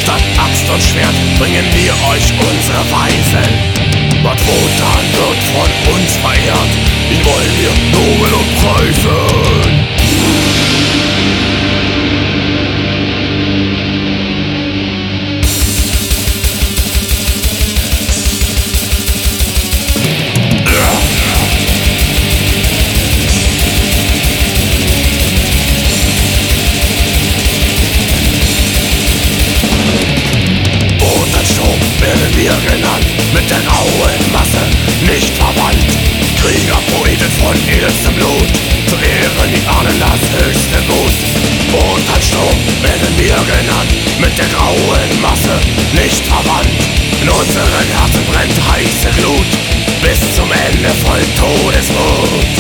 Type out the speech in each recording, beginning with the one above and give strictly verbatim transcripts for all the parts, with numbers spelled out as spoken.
Statt Axt und Schwert bringen wir euch unsere Weisen. Bad Wotan wird von uns verehrt, ihn wollen wir nobel und preisen. Werden wir genannt, mit der grauen Masse nicht verwandt. Krieger, Poeten von edelstem Blut, zu Ehren die Ahnen das höchste Gut. Wotansturm werden wir genannt, mit der grauen Masse nicht verwandt. In unseren Herzen brennt heiße Glut, bis zum Ende voll Todesmut.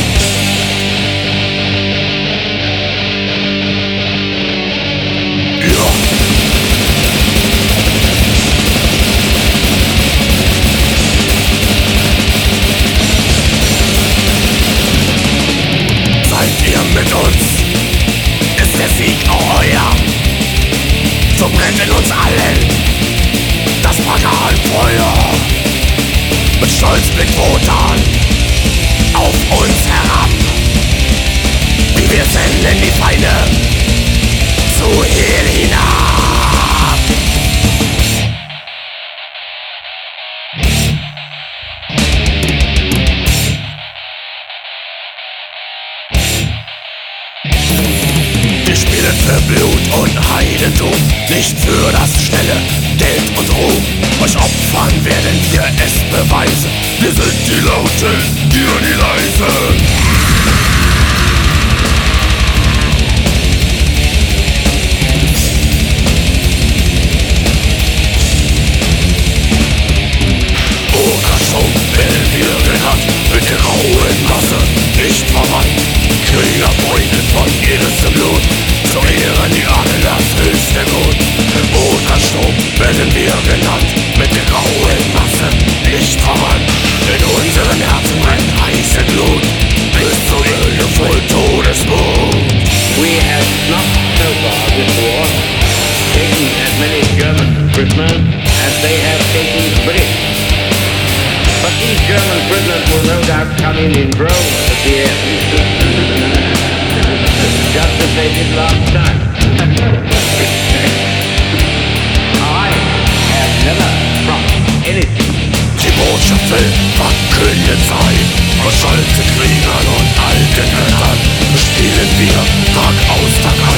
Mit uns ist der Sieg auch euer. So brennt in uns allen das Paganfeuer. Mit Stolz blickt Wotan auf uns herab, wie wir senden die Feinde zu Hel hinab. Wir spielen für Blut und Heidentum, nicht für das schnelle Geld und Ruhm. Euch opfern werden wir es beweisen. Wir sind die Lauten, ihr die Leisen. Wotansturm werden wir genannt, mit der grauen Masse nicht verwandt. Krieger, Freunde von edelstem Blut, zu Ehren die Ahnen das höchste Gut. Wotansturm werden wir genannt, mit der grauen Masse nicht verwandt. In unseren Herzen brennt heiße Glut, bis zur Ende voll Todesmut. We have not so far this war taken as many German prisoners as they have taken British. But these German prisoners will no doubt come in in droves at the end. Just as they did last time. I have never promised anything. Die Botschaft will verkündet sein. Von stolzen Kriegern und alten Göttern bespielen wir Tag aus Tag